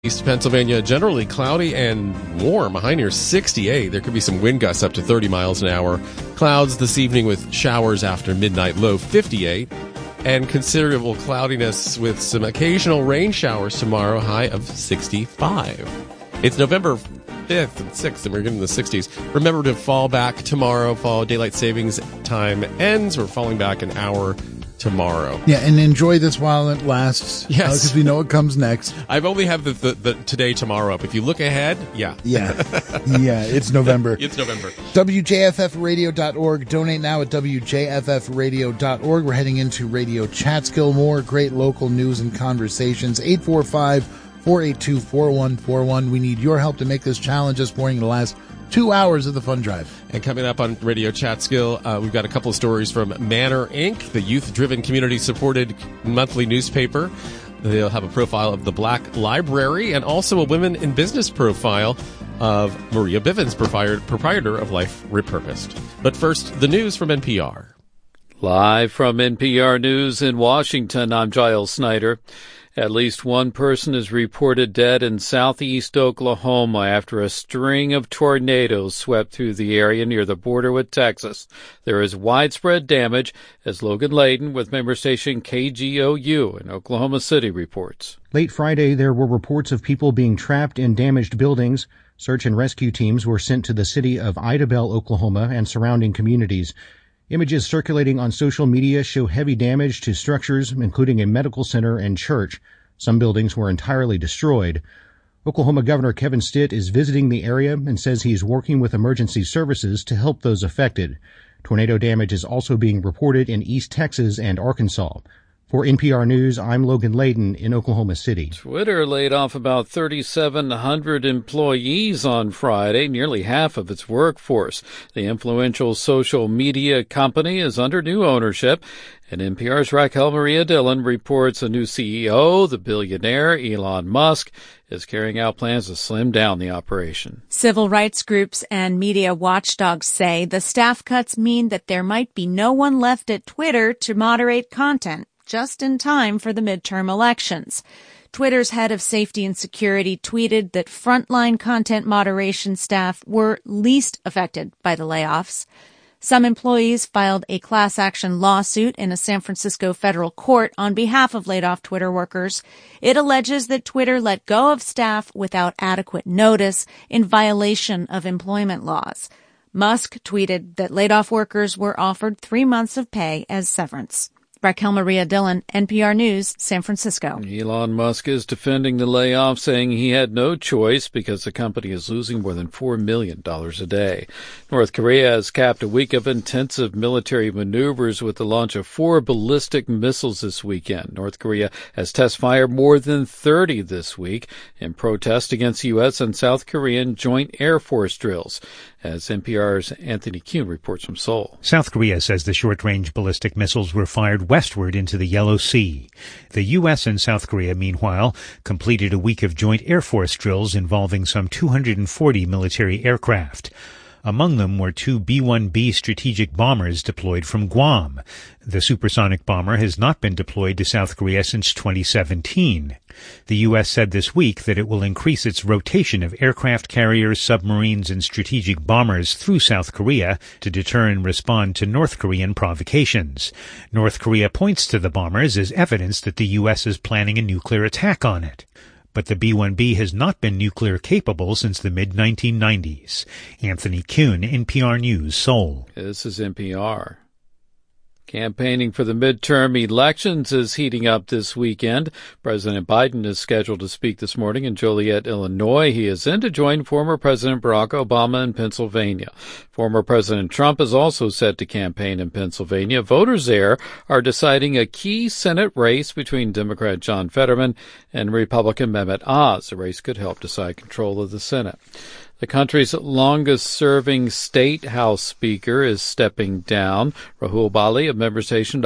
East Pennsylvania, generally cloudy and warm, a high near 68. There could be some wind gusts up to 30 miles an hour. Clouds this evening with showers after midnight, low 58. And considerable cloudiness with some occasional rain showers tomorrow, high of 65. It's November 5th and 6th, and we're getting in the 60s. Remember to fall back tomorrow. Fall daylight savings time ends. We're falling back an hour tomorrow. Yeah, and enjoy this while it lasts. Yes. Because we know it comes next. I've only have the today, tomorrow up. If you look ahead, yeah. Yeah, it's November. It's November. WJFFradio.org. Donate now at WJFFradio.org. We're heading into Radio Chatskill. More great local news and conversations. 845-482-4141. We need your help to make this challenge this morning the last 2 hours of the fun drive. And coming up on Radio Chatskill, we've got a couple of stories from Manor Inc., the youth-driven, community-supported monthly newspaper. They'll have a profile of the Black Library and also a women in business profile of Maria Bivens, proprietor of Life Repurposed. But first, the news from NPR. Live from NPR News in Washington, I'm Giles Snyder. At least one person is reported dead in southeast Oklahoma after a string of tornadoes swept through the area near the border with Texas. There is widespread damage, as Logan Layden with member station KGOU in Oklahoma City reports. Late Friday, there were reports of people being trapped in damaged buildings. Search and rescue teams were sent to the city of Idabel, Oklahoma, and surrounding communities. Images circulating on social media show heavy damage to structures, including a medical center and church. Some buildings were entirely destroyed. Oklahoma Governor Kevin Stitt is visiting the area and says he's working with emergency services to help those affected. Tornado damage is also being reported in East Texas and Arkansas. For NPR News, I'm Logan Layden in Oklahoma City. Twitter laid off about 3,700 employees on Friday, nearly half of its workforce. The influential social media company is under new ownership, and NPR's Raquel Maria Dillon reports a new CEO, the billionaire Elon Musk, is carrying out plans to slim down the operation. Civil rights groups and media watchdogs say the staff cuts mean that there might be no one left at Twitter to moderate content, just in time for the midterm elections. Twitter's head of safety and security tweeted that frontline content moderation staff were least affected by the layoffs. Some employees filed a class action lawsuit in a San Francisco federal court on behalf of laid-off Twitter workers. It alleges that Twitter let go of staff without adequate notice in violation of employment laws. Musk tweeted that laid-off workers were offered 3 months of pay as severance. Raquel Maria Dillon, NPR News, San Francisco. Elon Musk is defending the layoff, saying he had no choice because the company is losing more than $4 million a day. North Korea has capped a week of intensive military maneuvers with the launch of 4 ballistic missiles this weekend. North Korea has test fired more than 30 this week in protest against U.S. and South Korean joint Air Force drills. As NPR's Anthony Kuhn reports from Seoul. South Korea says the short-range ballistic missiles were fired westward into the Yellow Sea. The U.S. and South Korea, meanwhile, completed a week of joint Air Force drills involving some 240 military aircraft. Among them were 2 B-1B strategic bombers deployed from Guam. The supersonic bomber has not been deployed to South Korea since 2017. The U.S. said this week that it will increase its rotation of aircraft carriers, submarines, and strategic bombers through South Korea to deter and respond to North Korean provocations. North Korea points to the bombers as evidence that the U.S. is planning a nuclear attack on it. But the B-1B has not been nuclear capable since the mid-1990s. Anthony Kuhn, NPR News, Seoul. This is NPR. Campaigning for the midterm elections is heating up this weekend. President Biden is scheduled to speak this morning in Joliet, Illinois. He is in to join former President Barack Obama in Pennsylvania. Former President Trump is also set to campaign in Pennsylvania. Voters there are deciding a key Senate race between Democrat John Fetterman and Republican Mehmet Oz. The race could help decide control of the Senate. The country's longest-serving state House Speaker is stepping down. Rahul Bali of member station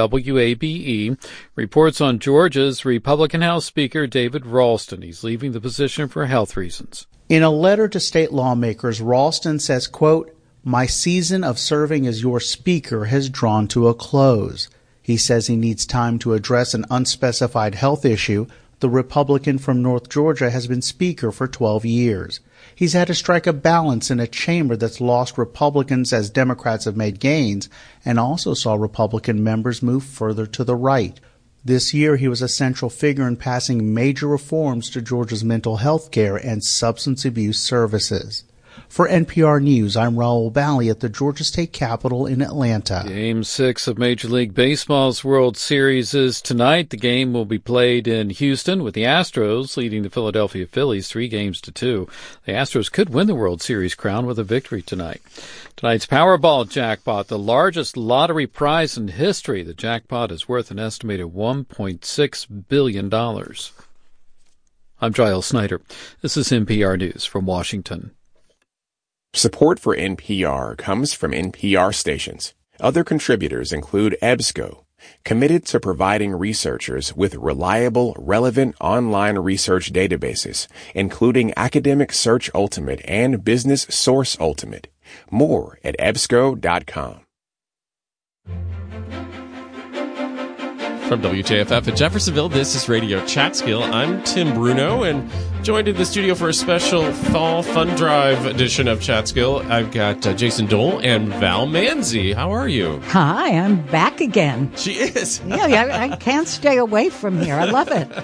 WABE reports on Georgia's Republican House Speaker David Ralston. He's leaving the position for health reasons. In a letter to state lawmakers, Ralston says, quote, "My season of serving as your speaker has drawn to a close." He says he needs time to address an unspecified health issue, The Republican from North Georgia has been Speaker for 12 years. He's had to strike a balance in a chamber that's lost Republicans as Democrats have made gains, and also saw Republican members move further to the right. This year, he was a central figure in passing major reforms to Georgia's mental health care and substance abuse services. For NPR News, I'm Raul Bally at the Georgia State Capitol in Atlanta. Game 6 of Major League Baseball's World Series is tonight. The game will be played in Houston with the Astros leading the Philadelphia Phillies 3-2. The Astros could win the World Series crown with a victory tonight. Tonight's Powerball jackpot, the largest lottery prize in history. The jackpot is worth an estimated $1.6 billion. I'm Giles Snyder. This is NPR News from Washington. Support for NPR comes from NPR stations. Other contributors include EBSCO, committed to providing researchers with reliable, relevant online research databases, including Academic Search Ultimate and Business Source Ultimate. More at ebsco.com. From WJFF in Jeffersonville, this is Radio Chatskill. I'm Tim Bruno, and joined in the studio for a special Fall Fun Drive edition of Chatskill, I've got Jason Dole and Val Manzi. How are you? Hi, I'm back again. She is. Yeah, I can't stay away from here. I love it.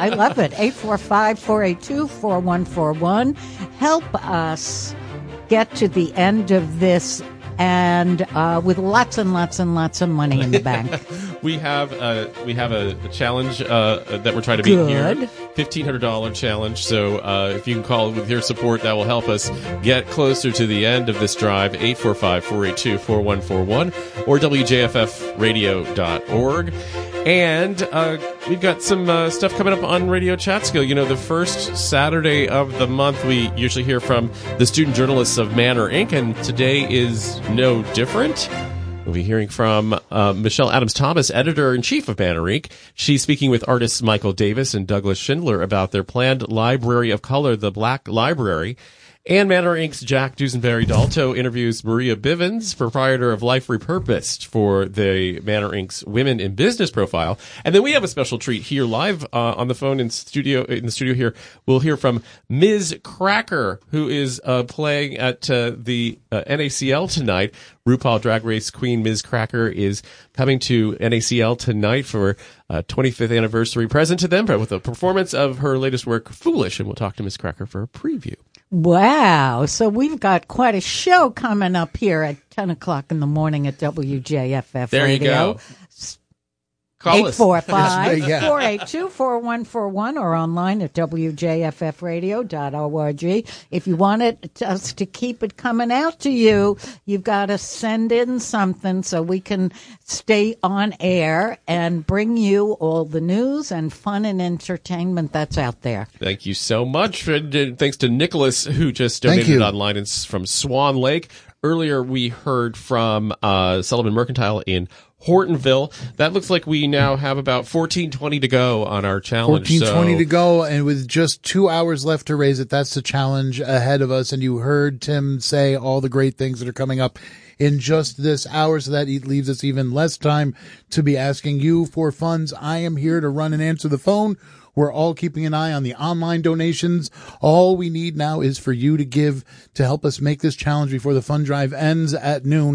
845-482-4141. Help us get to the end of this and with lots and lots and lots of money in the bank. We have a challenge that we're trying to beat here. $1,500 challenge. So if you can call with your support, that will help us get closer to the end of this drive. 845-482-4141 or WJFFradio.org. And we've got some stuff coming up on Radio Chatskill. You know, the first Saturday of the month, we usually hear from the student journalists of Manner Inc., and today is no different. We'll be hearing from Michelle Adams-Thomas, editor-in-chief of Manner Inc. She's speaking with artists Michael Davis and Douglas Schindler about their planned Library of Color, the Black Library. And Manner Inc.'s Jack Dusenberry-Dalto interviews Maria Bivens, proprietor of Life Repurposed, for the Manner Inc.'s Women in Business profile. And then we have a special treat here live on the phone in the studio here. We'll hear from Ms. Cracker, who is playing at the NACL tonight. RuPaul Drag Race Queen Ms. Cracker is coming to NACL tonight for 25th anniversary present to them with a performance of her latest work, Foolish. And we'll talk to Ms. Cracker for a preview. Wow. So we've got quite a show coming up here at 10 o'clock in the morning at WJFF there Radio. There you go. Call 845-482-4141 or online at WJFFradio.org. If you want us to keep it coming out to you, you've got to send in something so we can stay on air and bring you all the news and fun and entertainment that's out there. Thank you so much. Thanks to Nicholas, who just donated online. It's from Swan Lake. Earlier, we heard from Sullivan Mercantile in Hortonville. That looks like we now have about 14:20 to go on our challenge. 14:20 to go, and with just 2 hours left to raise it, that's the challenge ahead of us. And you heard Tim say all the great things that are coming up in just this hour, so that leaves us even less time to be asking you for funds. I am here to run and answer the phone. We're all keeping an eye on the online donations. All we need now is for you to give to help us make this challenge before the fund drive ends at noon.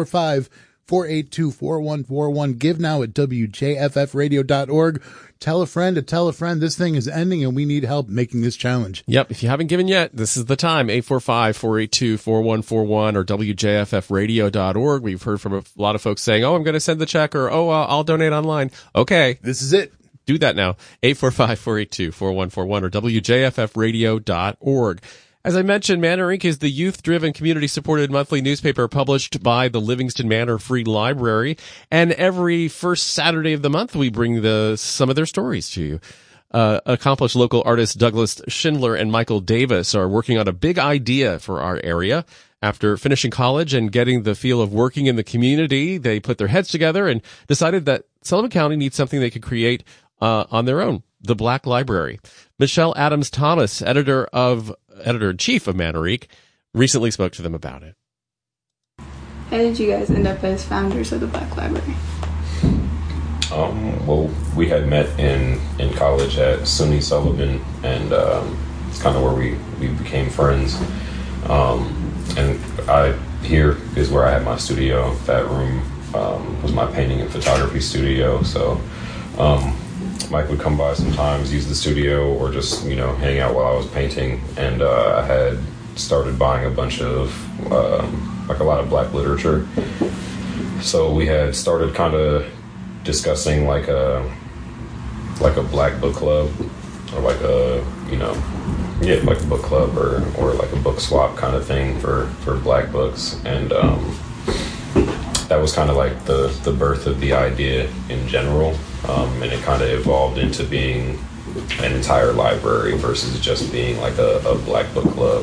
845-482-4141. Give now at WJFFradio.org. Tell a friend to tell a friend. This thing is ending and we need help making this challenge. Yep. If you haven't given yet, this is the time. 845-482-4141 or WJFFradio.org. We've heard from a lot of folks saying, I'm going to send the check, or, I'll donate online. Okay. This is it. Do that now. 845-482-4141 or WJFFradio.org. As I mentioned, Manner Inc. is the youth-driven, community-supported monthly newspaper published by the Livingston Manor Free Library. And every first Saturday of the month, we bring some of their stories to you. Accomplished local artists Douglas Schindler and Michael Davis are working on a big idea for our area. After finishing college and getting the feel of working in the community, they put their heads together and decided that Sullivan County needs something they could create on their own, the Black Library. Michelle Adams-Thomas, editor-in-chief of Manner Inc., recently spoke to them about it. How did you guys end up as founders of the Black Library? Well, we had met in college at SUNY Sullivan, and it's kind of where we became friends. And here is where I had my studio. That room was my painting and photography studio. So Mike would come by sometimes, use the studio, or just hang out while I was painting. And I had started buying a bunch of a lot of Black literature. So we had started kind of discussing like a Black book club, or like a like a book club or like a book swap kind of thing for Black books. And that was kind of like the birth of the idea in general, and it kind of evolved into being an entire library versus just being like a Black book club.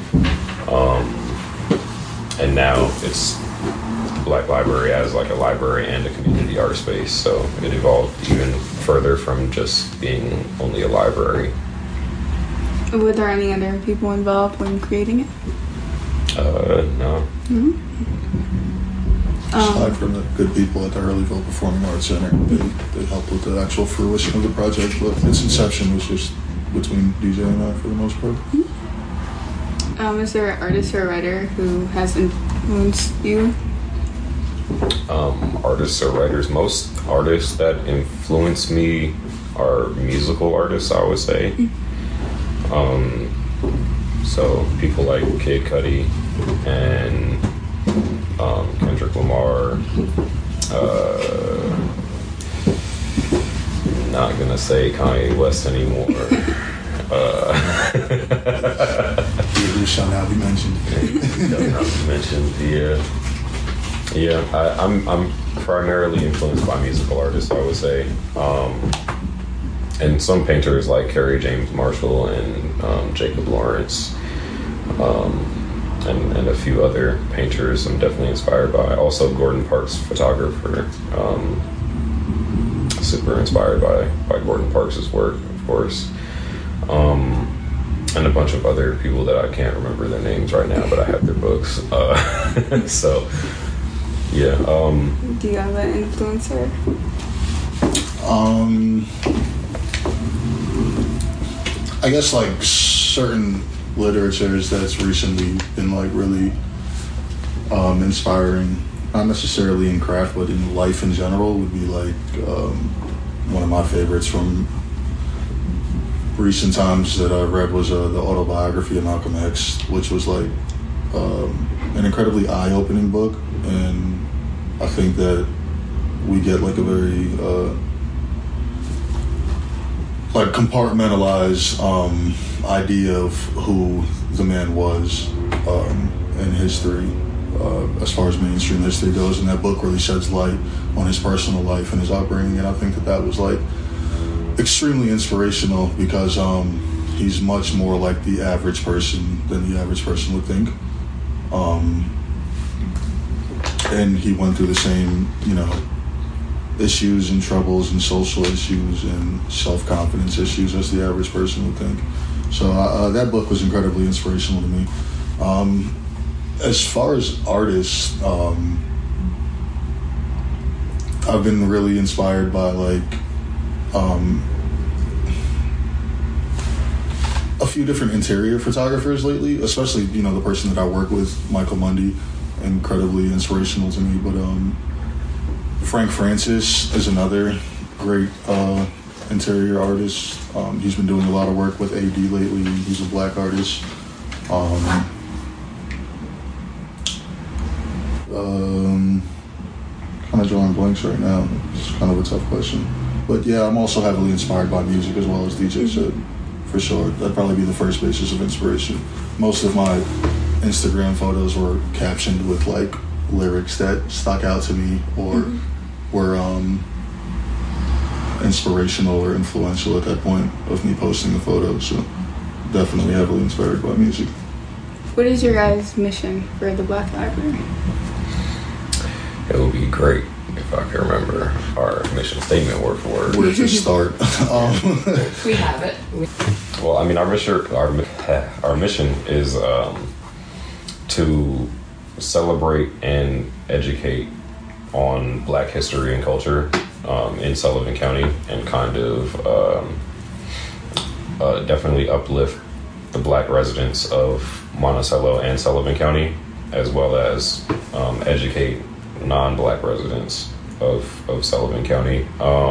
And now it's Black Library as like a library and a community art space, so it evolved even further from just being only a library. Were there any other people involved when creating it? No. Mm-hmm. Aside from the good people at the Hurleyville Performing Arts Center, they helped with the actual fruition of the project, but its inception was just between DJ and I for the most part. Mm-hmm. Is there an artist or a writer who has influenced you? Artists or writers. Most artists that influence me are musical artists, I would say. Mm-hmm. So people like Kid Cudi and Kendrick Lamar. Not gonna say Kanye West anymore. Who shall now be mentioned? Yeah. I'm primarily influenced by musical artists, I would say, and some painters like Kerry James Marshall and Jacob Lawrence, and a few other painters I'm definitely inspired by. Also Gordon Parks, photographer, super inspired by Gordon Parks' work, of course. And a bunch of other people that I can't remember their names right now, but I have their books. So, yeah. Do you have an influencer? I guess like certain literatures that's recently been like really inspiring, not necessarily in craft, but in life in general, would be like one of my favorites from recent times that I read was the autobiography of Malcolm X, which was like an incredibly eye-opening book, and I think that we get like a very like compartmentalized idea of who the man was in history, as far as mainstream history goes, and that book really sheds light on his personal life and his upbringing, and I think that was like extremely inspirational because he's much more like the average person than the average person would think, and he went through the same issues and troubles and social issues and self-confidence issues as the average person would think. So that book was incredibly inspirational to me. As far as artists, I've been really inspired by like a few different interior photographers lately, especially the person that I work with, Michael Mundy, incredibly inspirational to me. But Frank Francis is another great interior artist. He's been doing a lot of work with AD lately. He's a Black artist. Kind of drawing blanks right now. It's kind of a tough question. But yeah, I'm also heavily inspired by music as well, as DJ said, for sure. That'd probably be the first basis of inspiration. Most of my Instagram photos were captioned with like lyrics that stuck out to me or were inspirational or influential at that point of me posting the photo. So definitely heavily inspired by music. What is your guys' mission for the Black Library? It would be great if I could remember our mission statement word for word. Where to start? We have it. Well, I mean, our mission is to celebrate and educate on Black history and culture, in Sullivan County and kind of definitely uplift the Black residents of Monticello and Sullivan County, as well as educate non-Black residents of Sullivan County.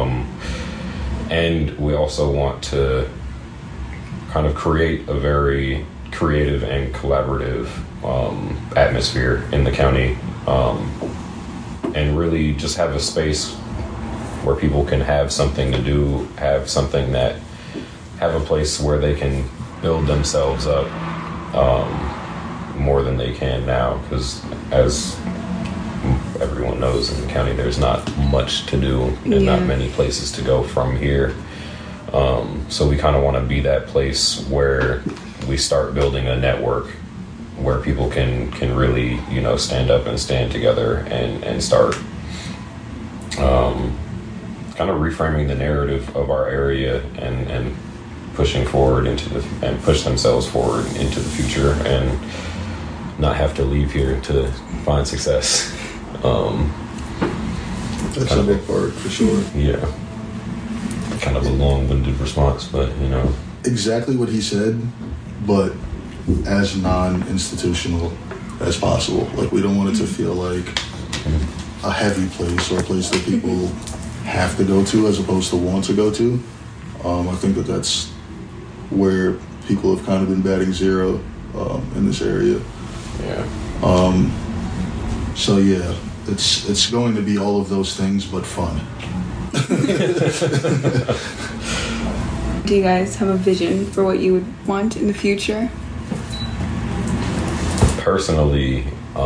And we also want to kind of create a very creative and collaborative atmosphere in the county, and really just have a space where people can have something to do, have a place where they can build themselves up more than they can now, because as everyone knows in the county, there's not much to do and not many places to go from here. So we kind of want to be that place where we start building a network where people can really, stand up and stand together and start kind of reframing the narrative of our area and pushing forward and push themselves forward into the future and not have to leave here to find success. That's a big part, for sure. Yeah. Kind of a long-winded response, but, Exactly what he said, but as non-institutional as possible. Like, we don't want it to feel like a heavy place or a place that people have to go to as opposed to want to go to. I think that's where people have kind of been batting zero in this area. Yeah. So yeah, it's going to be all of those things, but fun. Do you guys have a vision for what you would want in the future? Personally, I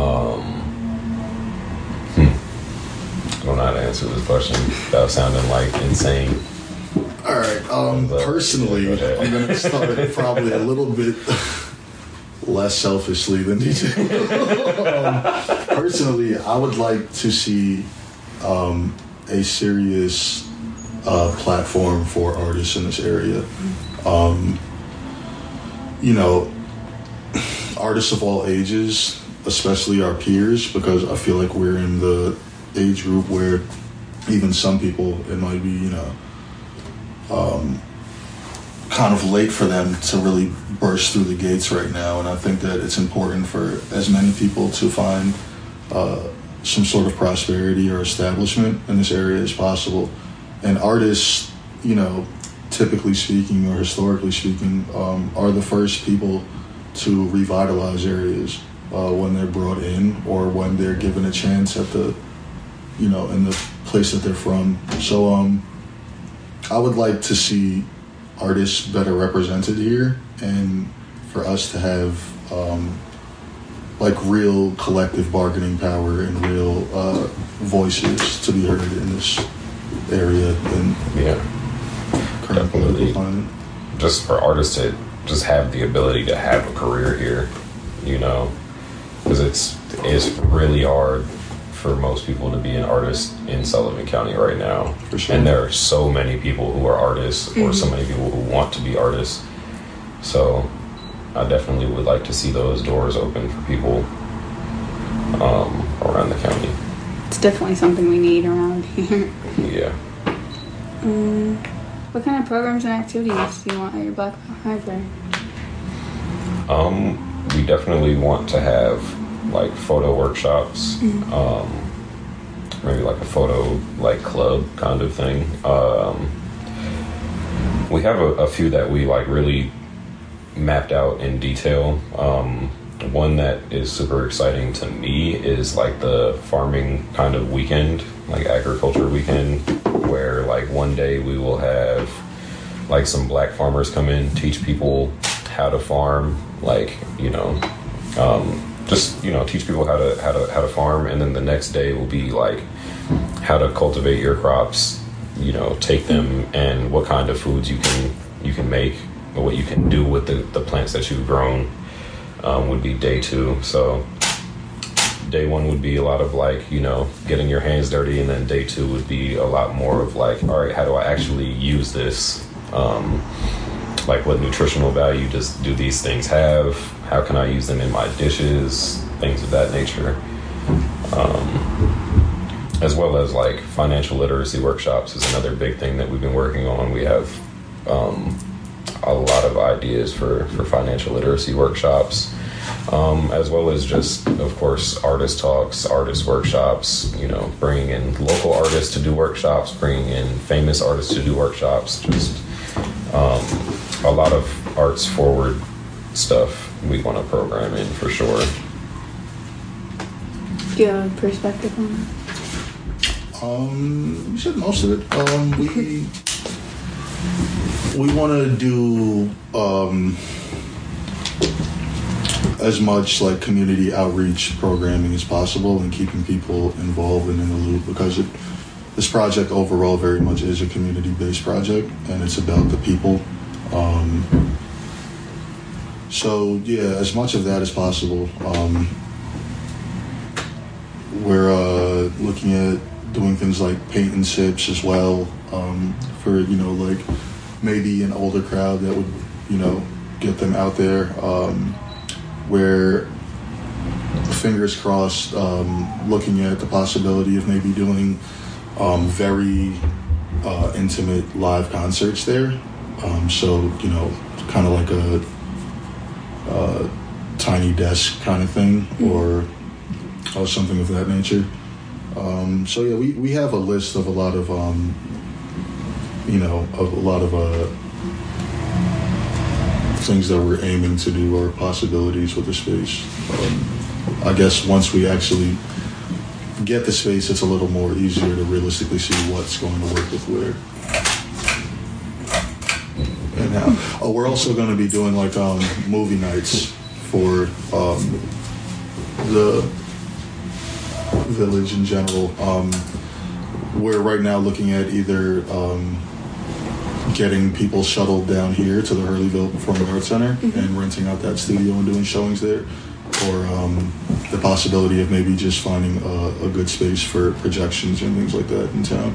don't know how to answer this question without sounding like insane. All right. Personally, I'm going to start probably a little bit less selfishly than DJ. Personally, I would like to see a serious platform for artists in this area. Artists of all ages, especially our peers, because I feel like we're in the age group where even some people, it might be, kind of late for them to really burst through the gates right now. And I think that it's important for as many people to find some sort of prosperity or establishment in this area as possible. And artists, typically speaking or historically speaking, are the first people to revitalize areas when they're brought in or when they're given a chance at the, in the place that they're from. So I would like to see artists better represented here and for us to have real collective bargaining power and real voices to be heard in this area and current political climate. Just for artists to just have the ability to have a career here, because it's really hard for most people to be an artist in Sullivan County right now. For sure. And there are so many people who are artists or so many people who want to be artists. So I definitely would like to see those doors open for people around the county. It's definitely something we need around here. Yeah. What kind of programs and activities do you want at your Black Library? We definitely want to have photo workshops, maybe a photo club kind of thing. We have a few that we really mapped out in detail. One that is super exciting to me is the farming kind of weekend, agriculture weekend, where one day we will have some Black farmers come in, teach people how to farm, teach people how to farm, and then the next day will be how to cultivate your crops, take them and what kind of foods you can make, or what you can do with the plants that you've grown. Would be day 2. So day 1 would be a lot of getting your hands dirty, and then day 2 would be a lot more of all right, how do I actually use this? What nutritional value do these things have? How can I use them in my dishes? Things of that nature. as well as like financial literacy workshops is another big thing that we've been working on. We have a lot of ideas for financial literacy workshops, as well as just, of course, artist talks, artist workshops, bringing in local artists to do workshops, bringing in famous artists to do workshops, just a lot of arts forward stuff we want to program in for sure. Do you have a perspective on that? You said most of it. We want to do as much like community outreach programming as possible and keeping people involved and in the loop, because this project overall very much is a community-based project and it's about the people. So yeah, as much of that as possible. We're looking at doing things like paint and sips as well, for like maybe an older crowd that would get them out there. Where, fingers crossed, looking at the possibility of maybe doing very intimate live concerts there. So kind of like a tiny desk kind of thing, or something of that nature. So yeah, we have a list of a lot of things that we're aiming to do, or possibilities with the space. I guess once we actually get the space, it's a little more easier to realistically see what's going to work with where. And how. We're also going to be doing like movie nights for the village in general. We're right now looking at either getting people shuttled down here to the Hurleyville Performing Arts Center and renting out that studio and doing showings there, or the possibility of maybe just finding a good space for projections and things like that in town.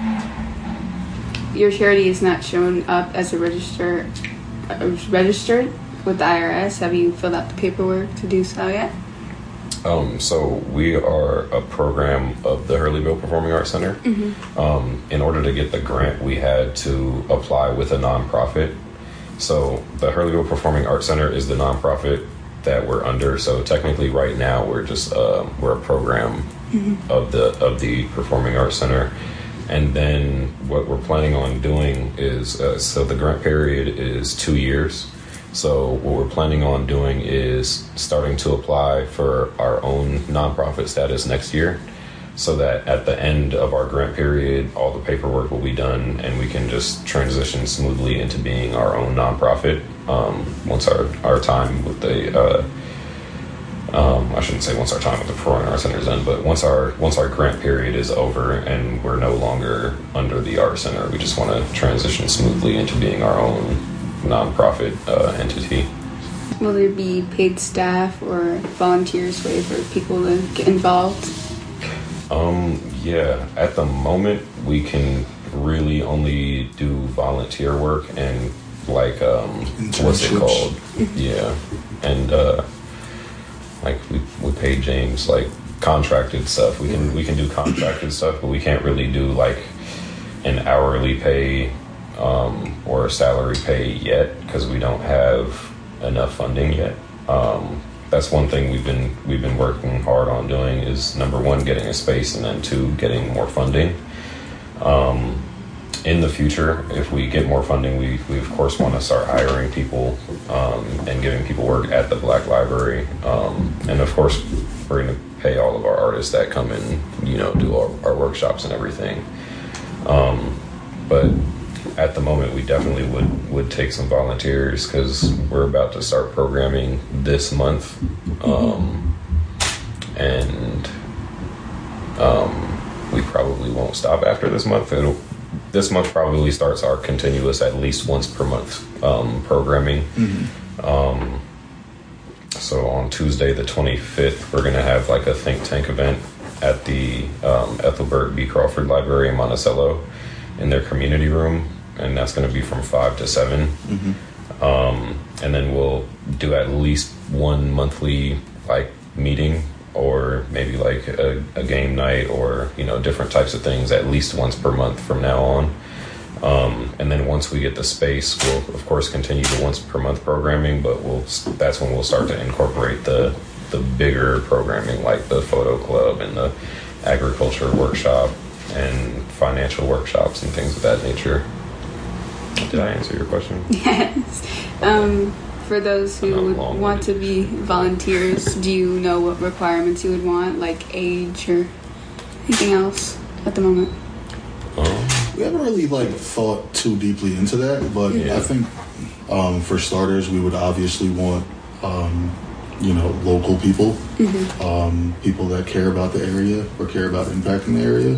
Your charity is not shown up as registered with the IRS. Have you filled out the paperwork to do so yet? So we are a program of the Hurleyville Performing Arts Center. In order to get the grant, we had to apply with a nonprofit. So the Hurleyville Performing Arts Center is the nonprofit that we're under. So technically, right now, we're just we're a program of the Performing Arts Center. And then what we're planning on doing is so the grant period is 2 years. So what we're planning on doing is starting to apply for our own nonprofit status next year, so that at the end of our grant period, all the paperwork will be done and we can just transition smoothly into being our own nonprofit. Once our time with the, I shouldn't say once our time with the Performing Arts Center is done, but once our grant period is over and we're no longer under the Art Center, we just want to transition smoothly into being our own nonprofit entity. Will there be paid staff or volunteers way for people to get involved? Yeah, at the moment we can really only do volunteer work and like what's it called? Yeah, and like we pay James like contracted stuff. We can do contracted stuff, but we can't really do like an hourly pay or a salary pay yet, because we don't have enough funding yet. That's one thing we've been working hard on doing is, number one, getting a space, and then two, getting more funding. In the future, if we get more funding, we of course want to start hiring people and giving people work at the Black Library, and of course we're going to pay all of our artists that come and do our workshops and everything. But at the moment, we definitely would take some volunteers, because we're about to start programming this month, and we probably won't stop after this month. This month probably starts our continuous, at least once per month, programming. So on Tuesday the 25th, we're going to have like a think tank event at the Ethelbert B. Crawford Library in Monticello in their community room, and that's going to be from 5 to 7. And then we'll do at least one monthly like meeting or maybe like a game night, or different types of things at least once per month from now on. And then once we get the space, we'll of course continue the once per month programming, but that's when we'll start to incorporate the bigger programming, like the photo club and the agriculture workshop and financial workshops and things of that nature. Did I answer your question? Yes. For those who would want to be volunteers, do you know what requirements you would want, like age or anything else at the moment? We haven't really thought too deeply into that, but I think for starters, we would obviously want local people, people that care about the area or care about impacting the area.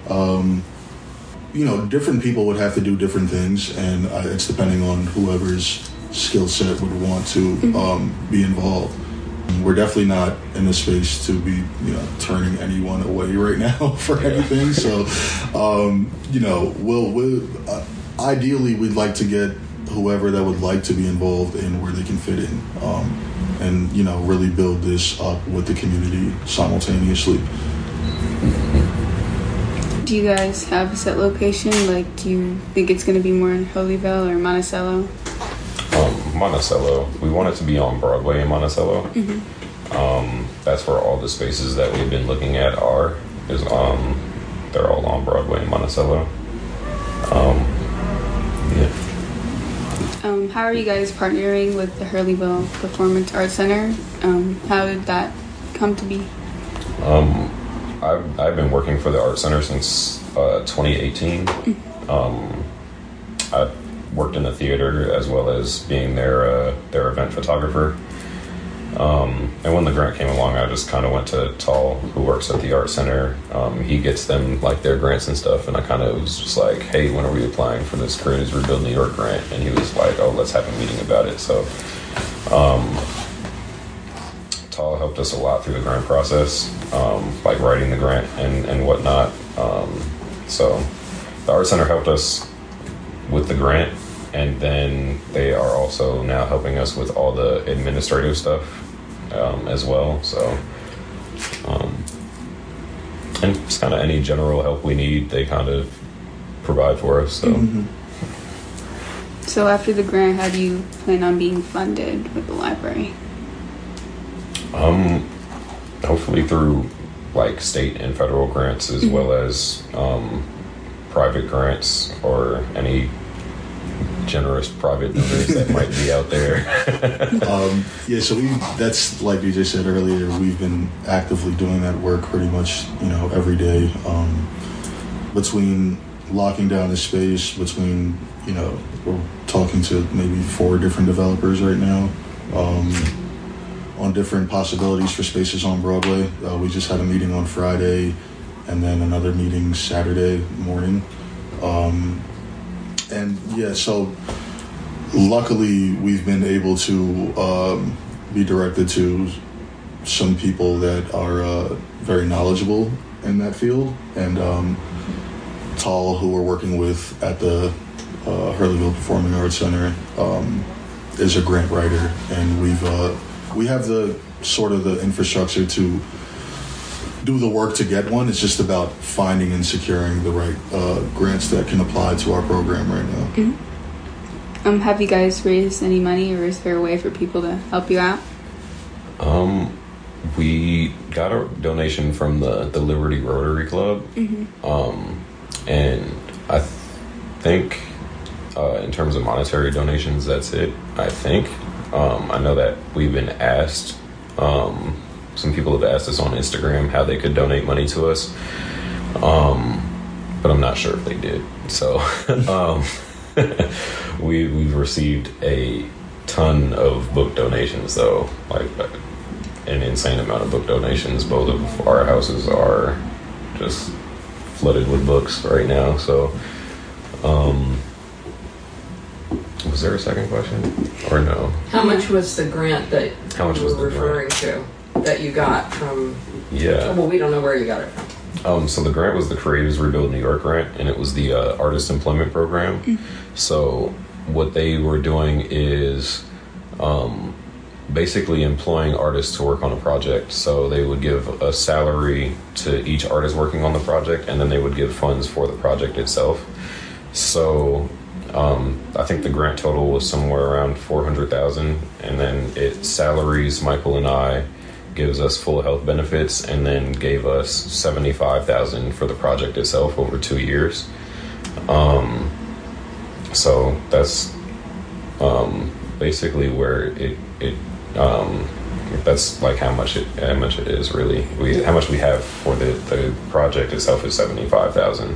Different people would have to do different things, and it's depending on whoever's skill set would want to be involved. We're definitely not in the space to be, turning anyone away right now for anything. So, we'll ideally we'd like to get whoever that would like to be involved in where they can fit in, and really build this up with the community simultaneously. Do you guys have a set location? Do you think it's going to be more in Hurleyville or Monticello? Monticello. We want it to be on Broadway in Monticello. That's where all the spaces that we've been looking at are. They're all on Broadway in Monticello. How are you guys partnering with the Hurleyville Performance Arts Center? How did that come to be? I've been working for the Art Center since 2018. I worked in the theater as well as being their event photographer. And when the grant came along, I just kind of went to Tall, who works at the Art Center. He gets them their grants and stuff, and I kind of was just like, hey, when are we applying for this Creators Rebuild New York grant? And he was like, oh, let's have a meeting about it. So Tall helped us a lot through the grant process, writing the grant and whatnot. So the Art Center helped us with the grant, and then they are also now helping us with all the administrative stuff as well. So and just kind of any general help we need, they kind of provide for us. So So after the grant, how do you plan on being funded with the library? Hopefully through state and federal grants, as well as private grants or any generous private donors that might be out there. So that's like DJ said earlier, we've been actively doing that work pretty much, every day, between locking down the space, between, we're talking to maybe 4 different developers right now, on different possibilities for spaces on Broadway. We just had a meeting on Friday and then another meeting Saturday morning. So luckily we've been able to be directed to some people that are very knowledgeable in that field. And Tall, who we're working with at the Hurleyville Performing Arts Center, is a grant writer, and we have the sort of the infrastructure to do the work to get one. It's just about finding and securing the right grants that can apply to our program right now. Have you guys raised any money, or is there a way for people to help you out? We got a donation from the Liberty Rotary Club, and I think in terms of monetary donations, that's it. I think. I know that we've been asked, some people have asked us on Instagram how they could donate money to us, but I'm not sure if they did. So we've received a ton of book donations, though, an insane amount of book donations. Both of our houses are just flooded with books right now. So was there a second question, or no? How much was the grant that you were referring to that you got from? Yeah. Well, we don't know where you got it from. So the grant was the Creators Rebuild New York grant, and it was the Artist Employment Program. So what they were doing is basically employing artists to work on a project. So they would give a salary to each artist working on the project, and then they would give funds for the project itself. So I think the grant total was somewhere around $400,000, and then it salaries Michael and I, gives us full health benefits, and then gave us $75,000 for the project itself over 2 years. So that's basically where it that's like how much it is really. How much we have for the project itself is $75,000,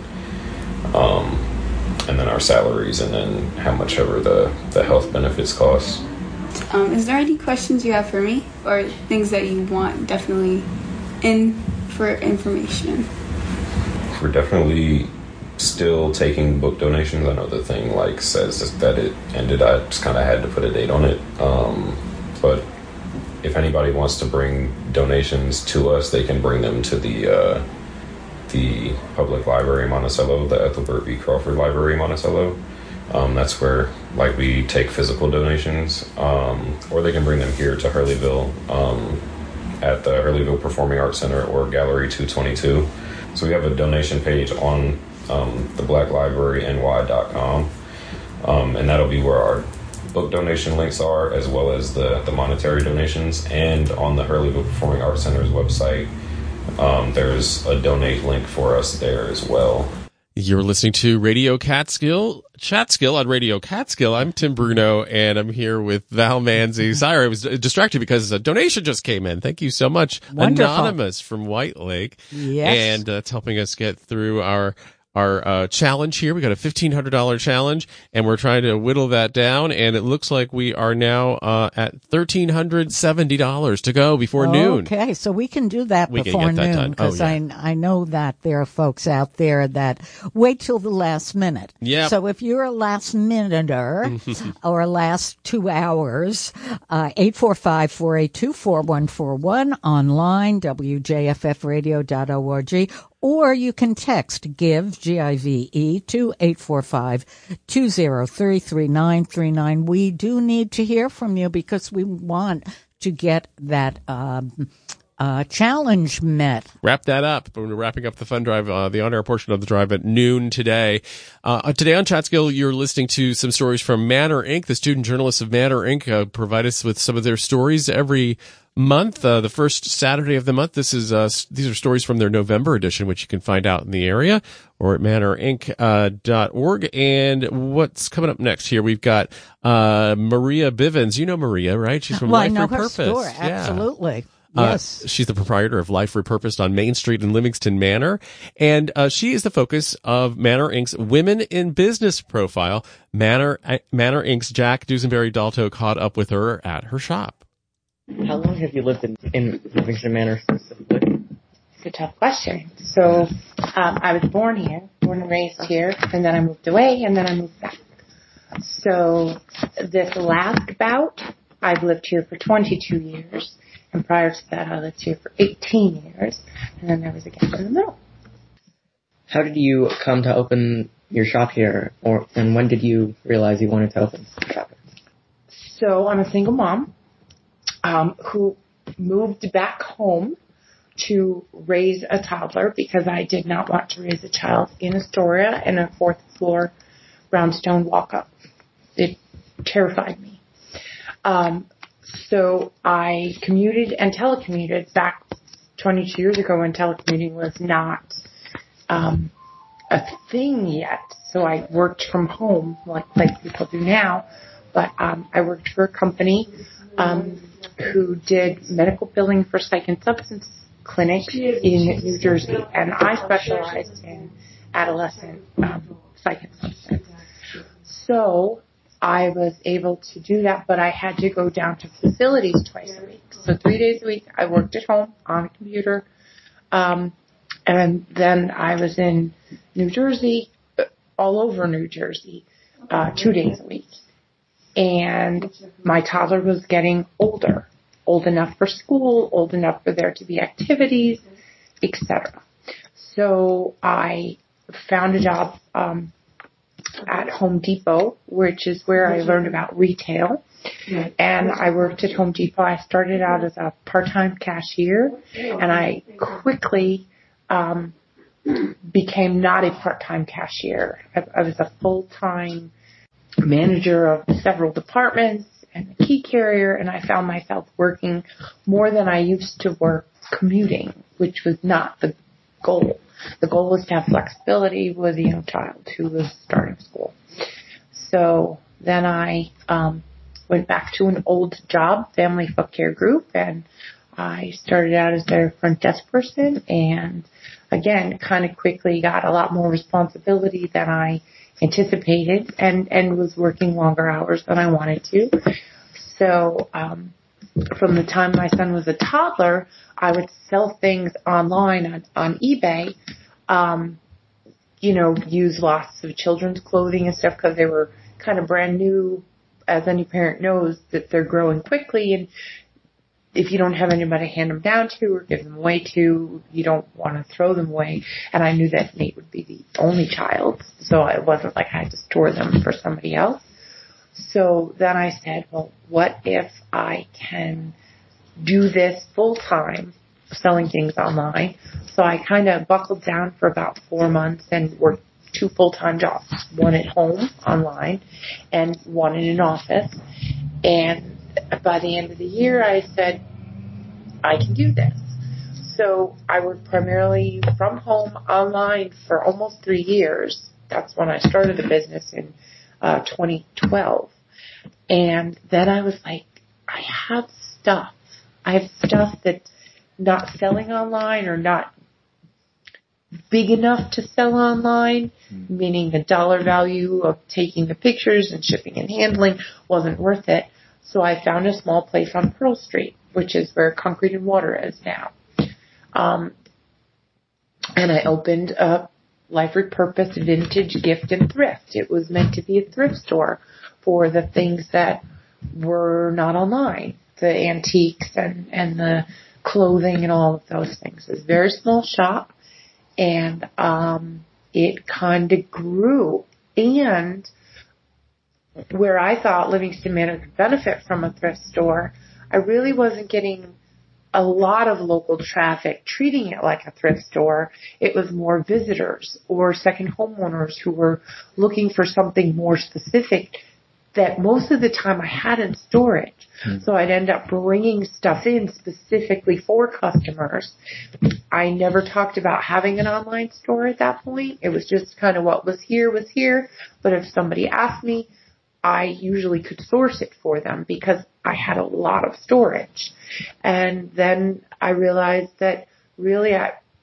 and then our salaries, and then how much ever the health benefits cost. Is there any questions you have for me, or things that you want definitely in for information? We're definitely still taking book donations. I know the thing says that it ended. I just kind of had to put a date on it. But if anybody wants to bring donations to us, they can bring them to the Public Library Monticello, the Ethelbert B. Crawford Library Monticello. That's where we take physical donations, or they can bring them here to Hurleyville at the Hurleyville Performing Arts Center or Gallery 222. So we have a donation page on the BlackLibraryNY.com, and that'll be where our book donation links are, as well as the monetary donations. And on the Hurleyville Performing Arts Center's website, there's a donate link for us there as well. You're listening to Radio Catskill on Radio Catskill. I'm Tim Bruno, and I'm here with Val Manzi. Sorry, I was distracted because a donation just came in. Thank you so much. Wonderful. Anonymous from White Lake. Yes. And it's helping us get through our challenge here. We got a $1,500 challenge, and we're trying to whittle that down, and it looks like we are now at $1,370 to go before noon. Okay, so we can do that before noon, because I know that there are folks out there that wait till the last minute. Yeah. So if you're a last minuter or last 2 hours, 845-482-4141 online, WJFFradio.org. Or you can text GIVE, G-I-V-E, to 845-203-3939. We do need to hear from you because we want to get that challenge met. Wrap that up. We're wrapping up the fun drive, the on-air portion of the drive at noon today. Today on Catskill, you're listening to some stories from Manor Inc. The student journalists of Manor Inc. Provide us with some of their stories every month, the first Saturday of the month. These are stories from their November edition, which you can find out in the area or at manorinc.org. And what's coming up next here? We've got Maria Bivens. You know Maria, right? She's from Life I know Repurposed. her store, absolutely. Yes. She's the proprietor of Life Repurposed on Main Street in Livingston Manor. And she is the focus of Manor Inc.'s Women in Business profile. Manor Inc.'s Jack Dusenberry-Dalto caught up with her at her shop. How long have you lived in Livingston Manor specifically? It's a tough question. So I was born and raised here, and then I moved away, and then I moved back. So this last bout, I've lived here for 22 years, and prior to that, I lived here for 18 years, and then there was a gap in the middle. How did you come to open your shop here, and when did you realize you wanted to open a shop? So I'm a single mom who moved back home to raise a toddler because I did not want to raise a child in Astoria in a 4th floor brownstone walk-up. It terrified me. So I commuted and telecommuted back 22 years ago when telecommuting was not a thing yet. So I worked from home like people do now, but I worked for a company who did medical billing for psych and substance clinics in New Jersey, and I specialized in adolescent psych and substance. So I was able to do that, but I had to go down to facilities twice a week. So 3 days a week I worked at home on a computer, and then I was in New Jersey, all over New Jersey, 2 days a week. And my toddler was getting older, old enough for school, old enough for there to be activities, etc. So I found a job at Home Depot, which is where I learned about retail. And I worked at Home Depot. I started out as a part-time cashier, and I quickly became not a part-time cashier. I was a full-time manager of several departments and a key carrier, and I found myself working more than I used to work commuting, which was not the goal. The goal was to have flexibility with a young child who was starting school. So then I went back to an old job, Family Foot Care Group, and I started out as their front desk person, and again, kind of quickly got a lot more responsibility than I anticipated, and was working longer hours than I wanted to. So from the time my son was a toddler, I would sell things online on eBay, use lots of children's clothing and stuff because they were kind of brand new. As any parent knows, that they're growing quickly, and if you don't have anybody to hand them down to or give them away to, you don't want to throw them away. And I knew that Nate would be the only child, so it wasn't like I had to store them for somebody else. So then I said, well, what if I can do this full time, selling things online? So I kind of buckled down for about 4 months and worked 2 full-time jobs, one at home online and one in an office. And by the end of the year, I said, I can do this. So I worked primarily from home online for almost 3 years. That's when I started the business in 2012. And then I was like, I have stuff that's not selling online or not big enough to sell online, meaning the dollar value of taking the pictures and shipping and handling wasn't worth it. So I found a small place on Pearl Street, which is where Concrete and Water is now. And I opened a Life Repurposed Vintage Gift and Thrift. It was meant to be a thrift store for the things that were not online, the antiques and the clothing and all of those things. It was a very small shop. And it kind of grew. And where I thought Livingston Manor could benefit from a thrift store, I really wasn't getting a lot of local traffic treating it like a thrift store. It was more visitors or second homeowners who were looking for something more specific that most of the time I had in storage. So I'd end up bringing stuff in specifically for customers. I never talked about having an online store at that point. It was just kind of what was here. But if somebody asked me, I usually could source it for them because I had a lot of storage. And then I realized that really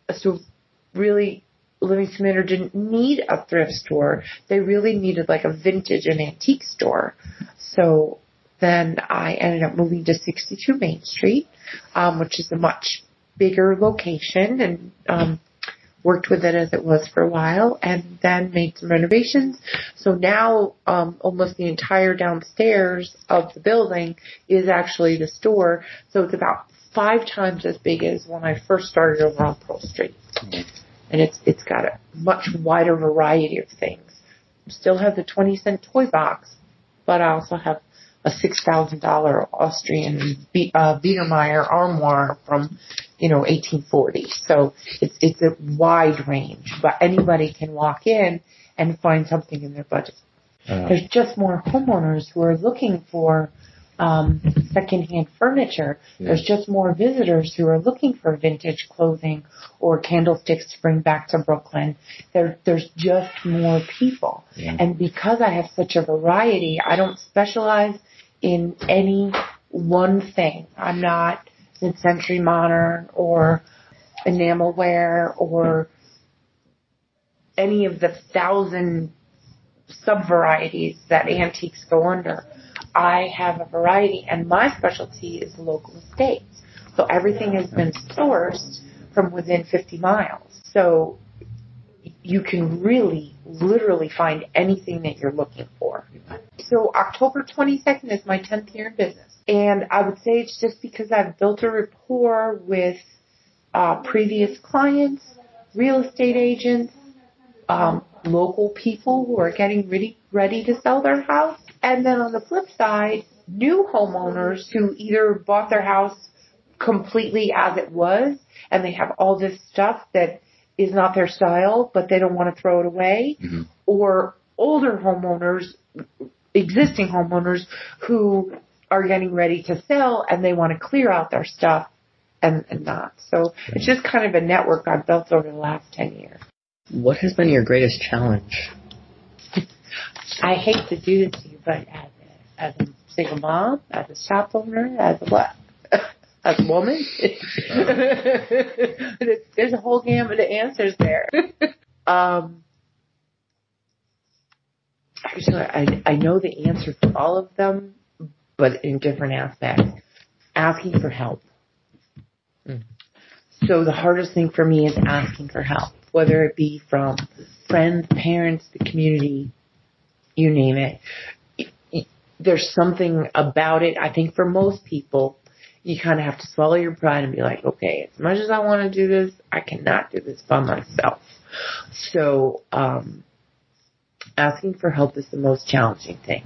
Livingston Manor didn't need a thrift store. They really needed like a vintage and antique store. So then I ended up moving to 62 Main Street, which is a much bigger location, and worked with it as it was for a while, and then made some renovations. So now almost the entire downstairs of the building is actually the store. So it's about 5 times as big as when I first started over on Pearl Street. And it's got a much wider variety of things. Still have the 20-cent toy box, but I also have a $6,000 Austrian Biedermeier armoire from 1840. So it's a wide range, but anybody can walk in and find something in their budget. There's just more homeowners who are looking for secondhand furniture. There's just more visitors who are looking for vintage clothing or candlesticks to bring back to Brooklyn. There's just more people. And because I have such a variety, I don't specialize in any one thing. I'm not mid-century modern or enamelware or any of the 1,000 sub-varieties that antiques go under. I have a variety, and my specialty is local estates. So everything has been sourced from within 50 miles. So you can really, literally find anything that you're looking for. So October 22nd is my 10th year in business. And I would say it's just because I've built a rapport with previous clients, real estate agents, local people who are getting ready to sell their house. And then on the flip side, new homeowners who either bought their house completely as it was and they have all this stuff that is not their style, but they don't want to throw it away, or older homeowners, existing homeowners who are getting ready to sell and they want to clear out their stuff and not. So it's just kind of a network I've built over the last 10 years. What has been your greatest challenge? I hate to do this to you, but as a single mom, as a shop owner, as a what? As a woman? There's a whole gamut of answers there. Actually, I know the answer for all of them, but in different aspects. Asking for help. So the hardest thing for me is asking for help, whether it be from friends, parents, the community, you name it. There's something about it. I think for most people, you kind of have to swallow your pride and be like, okay, as much as I want to do this, I cannot do this by myself. So, asking for help is the most challenging thing.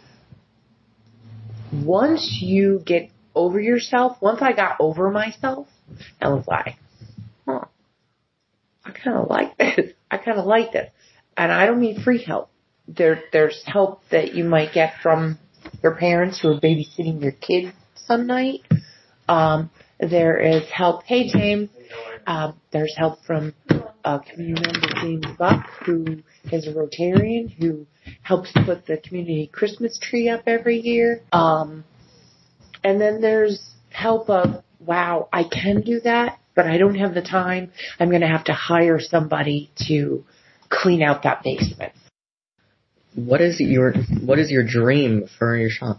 Once you get over yourself, once I got over myself, I was like, I kind of like this. I kind of like this. And I don't mean free help. There's help that you might get from your parents who are babysitting your kids some night. There is help. Hey, James. There's help from a community member, James Buck, who is a Rotarian, who helps put the community Christmas tree up every year. And then there's help of, wow, I can do that, but I don't have the time. I'm going to have to hire somebody to clean out that basement. What is your dream for your shop?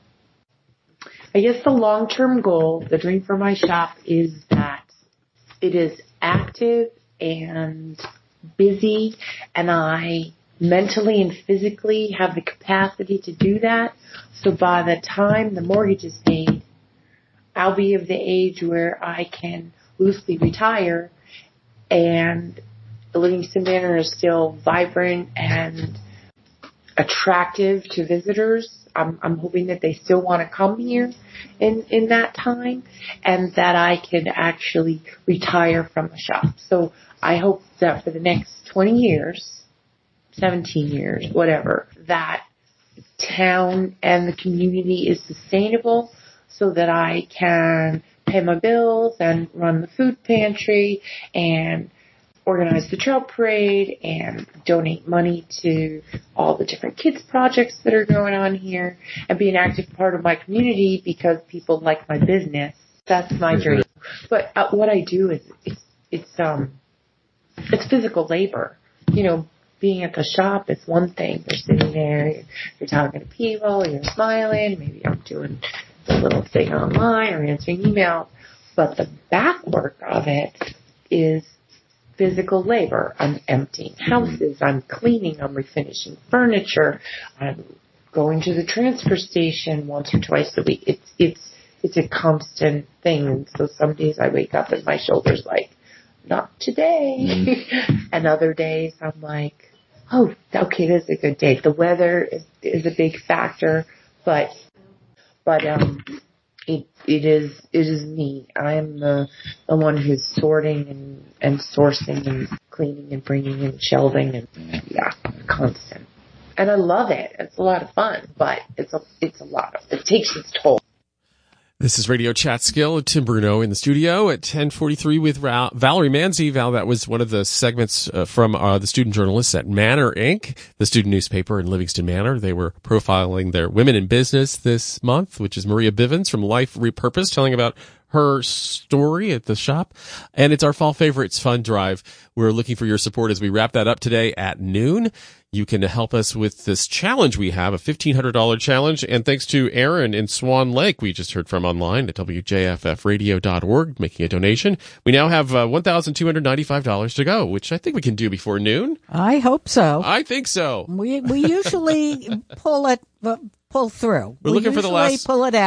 I guess the long-term goal, the dream for my shop, is that it is active and busy, and I mentally and physically have the capacity to do that. So by the time the mortgage is paid, I'll be of the age where I can loosely retire, and Livingston Manor is still vibrant and attractive to visitors. I'm hoping that they still want to come here in that time, and that I can actually retire from the shop. So I hope that for the next 20 years, 17 years, whatever, that town and the community is sustainable so that I can pay my bills and run the food pantry and organize the trail parade and donate money to all the different kids projects that are going on here and be an active part of my community because people like my business. That's my dream. But what I do is it's physical labor. You know, being at the shop is one thing. You're sitting there, you're talking to people, you're smiling, maybe I'm doing the little thing online or answering emails. But the back work of it is physical labor. I'm emptying houses, I'm cleaning, I'm refinishing furniture, I'm going to the transfer station once or twice a week. It's a constant thing. So some days I wake up and my shoulder's like, not today. And other days I'm like, oh, okay, this is a good day. The weather is a big factor, but it is me. I am the one who's sorting and sourcing and cleaning and bringing in shelving and constant. And I love it. It's a lot of fun, but it takes its toll. This is Radio Chatskill. Tim Bruno in the studio at 10:43 with Valerie Manzi. Val, that was one of the segments from the student journalists at Manor Inc., the student newspaper in Livingston Manor. They were profiling their women in business this month, which is Maria Bivens from Life Repurposed, telling about her story at the shop. And it's our Fall Favorites Fund Drive. We're looking for your support as we wrap that up today at noon. You can help us with this challenge we have, a $1,500 challenge. And thanks to Aaron in Swan Lake, we just heard from online at WJFFradio.org, making a donation. We now have $1,295 to go, which I think we can do before noon. I hope so. I think so. We usually pull through. We're looking for the last. Pull it out.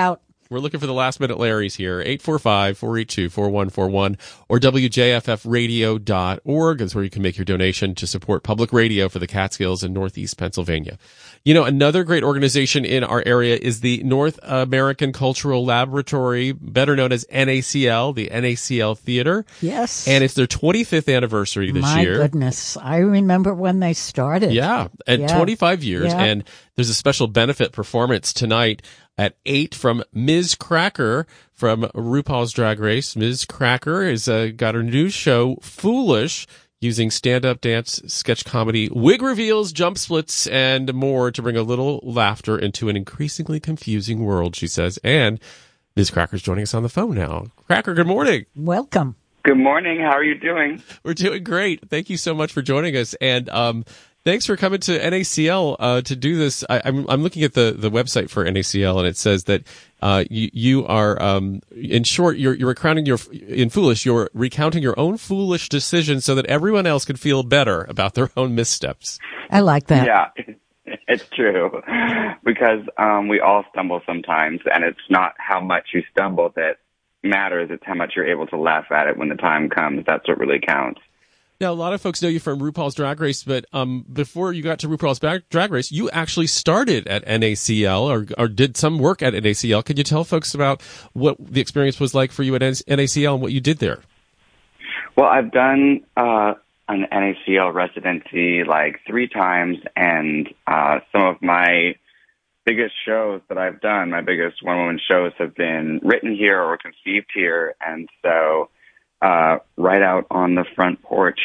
We're looking for the last minute Larrys here. 845-482-4141 or WJFFradio.org is where you can make your donation to support public radio for the Catskills in Northeast Pennsylvania. Another great organization in our area is the North American Cultural Laboratory, better known as NACL, the NACL Theater. Yes. And it's their 25th anniversary this year. My goodness. I remember when they started. Yeah, at 25 years. Yeah. And there's a special benefit performance tonight at 8 from Ms. Cracker from RuPaul's Drag Race. Ms. Cracker has got her new show, Foolish, using stand-up dance, sketch comedy, wig reveals, jump splits, and more to bring a little laughter into an increasingly confusing world, she says. And Ms. Cracker's joining us on the phone now. Cracker, good morning. Welcome. Good morning. How are you doing? We're doing great. Thank you so much for joining us. And thanks for coming to NACL to do this. I'm looking at the website for NACL, and it says that you are, in short, you're recounting you're recounting your own foolish decisions so that everyone else can feel better about their own missteps. I like that. Yeah, it's true. Because we all stumble sometimes, and it's not how much you stumble that matters. It's how much you're able to laugh at it when the time comes. That's what really counts. Now, a lot of folks know you from RuPaul's Drag Race, but before you got to RuPaul's Drag Race, you actually started at NACL or did some work at NACL. Could you tell folks about what the experience was like for you at NACL and what you did there? Well, I've done an NACL residency like 3 times, and some of my biggest shows that I've done, my biggest one-woman shows have been written here or conceived here, and so right out on the front porch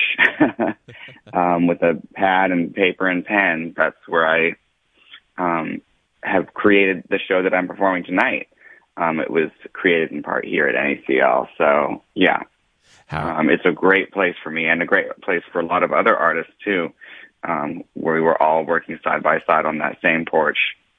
with a pad and paper and pen. That's where I have created the show that I'm performing tonight. It was created in part here at NACL. So, yeah, it's a great place for me and a great place for a lot of other artists, too, where we were all working side by side on that same porch,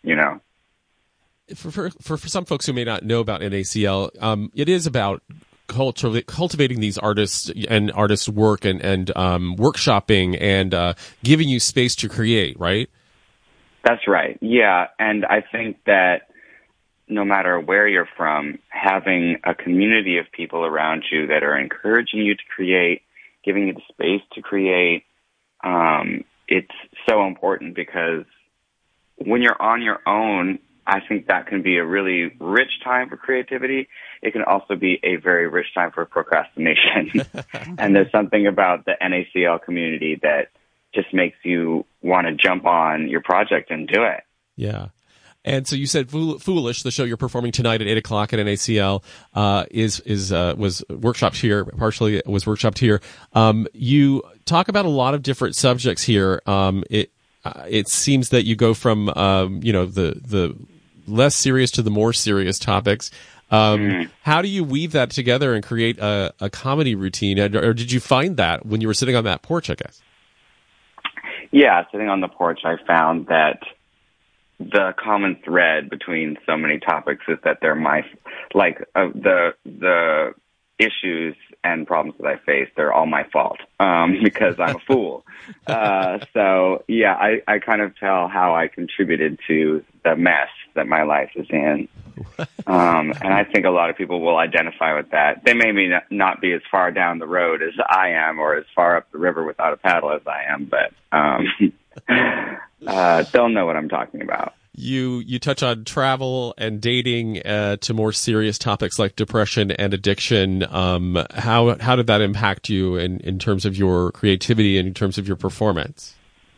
For some folks who may not know about NACL, it is about cultivating these artists and artists' work and workshopping and giving you space to create, right? That's right. Yeah. And I think that no matter where you're from, having a community of people around you that are encouraging you to create, giving you the space to create, it's so important, because when you're on your own, I think that can be a really rich time for creativity. It can also be a very rich time for procrastination. And there's something about the NACL community that just makes you want to jump on your project and do it. Yeah. And so you said Foolish, the show you're performing tonight at 8 o'clock at NACL, was workshopped here, partially was workshopped here. You talk about a lot of different subjects here. It seems that you go from, the less serious to the more serious topics. How do you weave that together and create a comedy routine? Or did you find that when you were sitting on that porch, I guess? Yeah, sitting on the porch, I found that the common thread between so many topics is that they're the issues and problems that I face, they're all my fault, because I'm a fool. So yeah, I kind of tell how I contributed to the mess that my life is in. And I think a lot of people will identify with that. They may not be as far down the road as I am, or as far up the river without a paddle as I am, but they'll know what I'm talking about. You touch on travel and dating to more serious topics like depression and addiction. How did that impact you in terms of your creativity and in terms of your performance?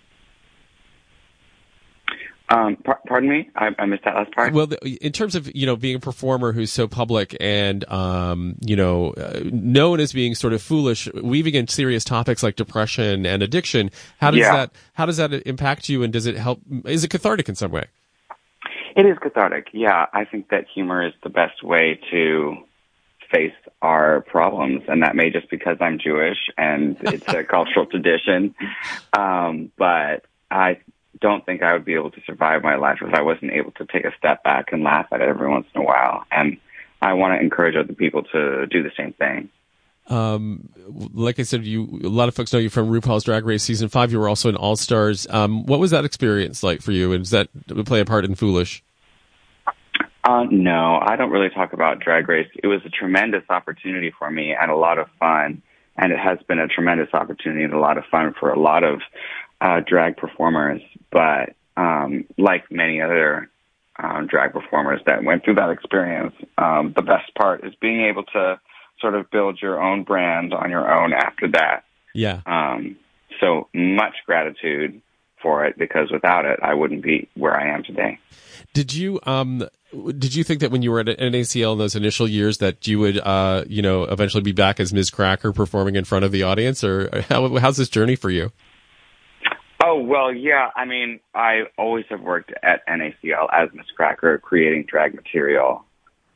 Pardon me? I missed that last part. Well, in terms of, being a performer who's so public and, known as being sort of foolish, weaving in serious topics like depression and addiction, how does that impact you, and does it help? Is it cathartic in some way? It is cathartic. Yeah. I think that humor is the best way to face our problems, and that may just because I'm Jewish and it's a cultural tradition. But I don't think I would be able to survive my life if I wasn't able to take a step back and laugh at it every once in a while. And I want to encourage other people to do the same thing. Like I said, a lot of folks know you from RuPaul's Drag Race Season 5. You were also in All Stars. What was that experience like for you? And does that play a part in Foolish? No, I don't really talk about Drag Race. It was a tremendous opportunity for me and a lot of fun. And it has been a tremendous opportunity and a lot of fun for a lot of drag performers. But like many other drag performers that went through that experience, the best part is being able to sort of build your own brand on your own after that. Yeah. So much gratitude for it, because without it, I wouldn't be where I am today. Did you think that when you were at NACL in those initial years that you would, eventually be back as Ms. Cracker performing in front of the audience, or how's this journey for you? Oh, well, yeah. I mean, I always have worked at NACL as Ms. Cracker, creating drag material.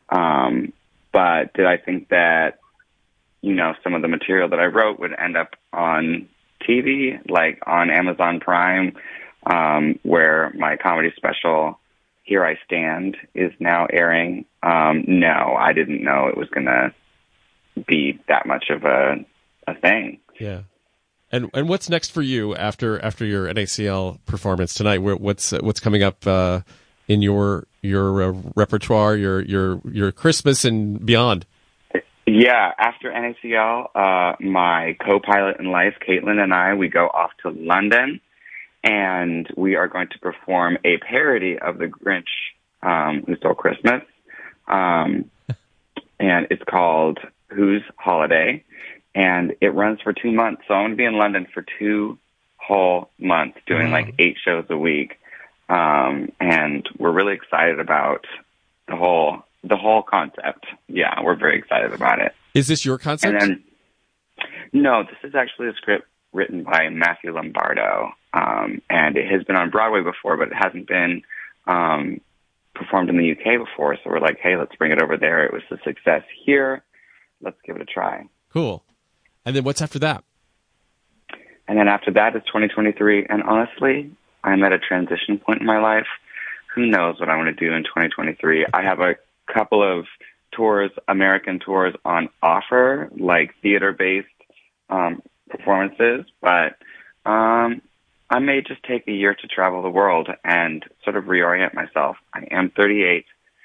But did I think that, some of the material that I wrote would end up on TV, like on Amazon Prime, where my comedy special, Here I Stand, is now airing? No, I didn't know it was going to be that much of a thing. Yeah. And what's next for you after your NACL performance tonight? What's coming up in your repertoire, your Christmas and beyond? Yeah, after NACL, my co-pilot in life, Caitlin, and I, we go off to London, and we are going to perform a parody of The Grinch Who Stole Christmas, and it's called Whose Holiday, and it runs for 2 months. So I'm going to be in London for 2 whole months, doing like 8 shows a week, and we're really excited about the whole concept. Yeah, we're very excited about it. Is this your concept? And then, no, this is actually a script written by Matthew Lombardo, and it has been on Broadway before, but it hasn't been performed in the UK before. So we're like, hey, let's bring it over there. It was a success here. Let's give it a try. Cool. And then what's after that? And then after that is 2023. And honestly, I'm at a transition point in my life. Who knows what I want to do in 2023? I have a couple of tours, American tours on offer, like theater-based performances, but I may just take a year to travel the world and sort of reorient myself. I am 38.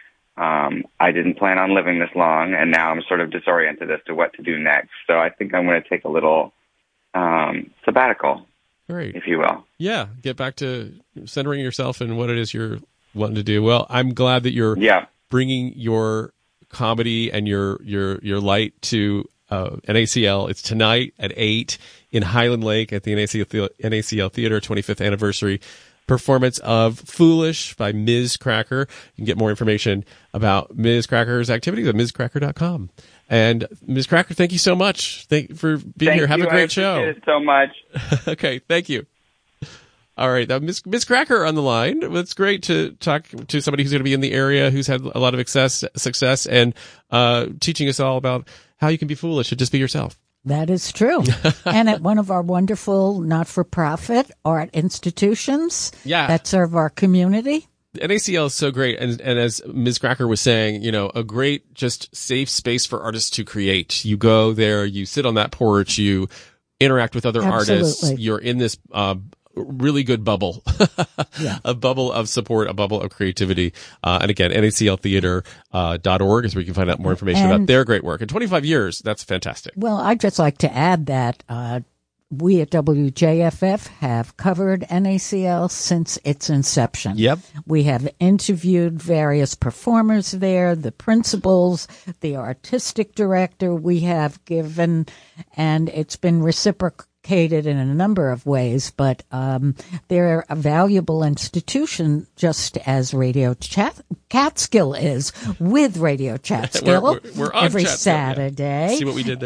I didn't plan on living this long, and now I'm sort of disoriented as to what to do next. So I think I'm going to take a little sabbatical, Great. if you will. Yeah, get back to centering yourself in what it is you're wanting to do. Well, I'm glad that you're bringing your comedy and your light to NACL. It's tonight at 8 in Highland Lake at the NACL Theater, 25th anniversary performance of Foolish by Ms. Cracker. You can get more information about Ms. Cracker's activities at MsCracker.com. And Ms. Cracker, thank you so much. Thank you for being here. Have a great show. Thank you so much. Okay, thank you. All right, now Ms. Cracker on the line. It's great to talk to somebody who's going to be in the area, who's had a lot of success, and teaching us all about how you can be foolish and just be yourself. That is true. And at one of our wonderful not-for-profit art institutions that serve our community. NACL is so great, and as Ms. Cracker was saying, a great just safe space for artists to create. You go there, you sit on that porch, you interact with other artists. You're in this really good bubble, a bubble of support, a bubble of creativity. And again, NACLtheater.org is where you can find out more information about their great work. In 25 years, that's fantastic. Well, I'd just like to add that we at WJFF have covered NACL since its inception. Yep. We have interviewed various performers there, the principals, the artistic director. We have given, and it's been reciprocated in a number of ways, but they're a valuable institution, just as Radio Catskill is, with Radio Catskill we're on every Catskill, Saturday. Yeah. See what we did there?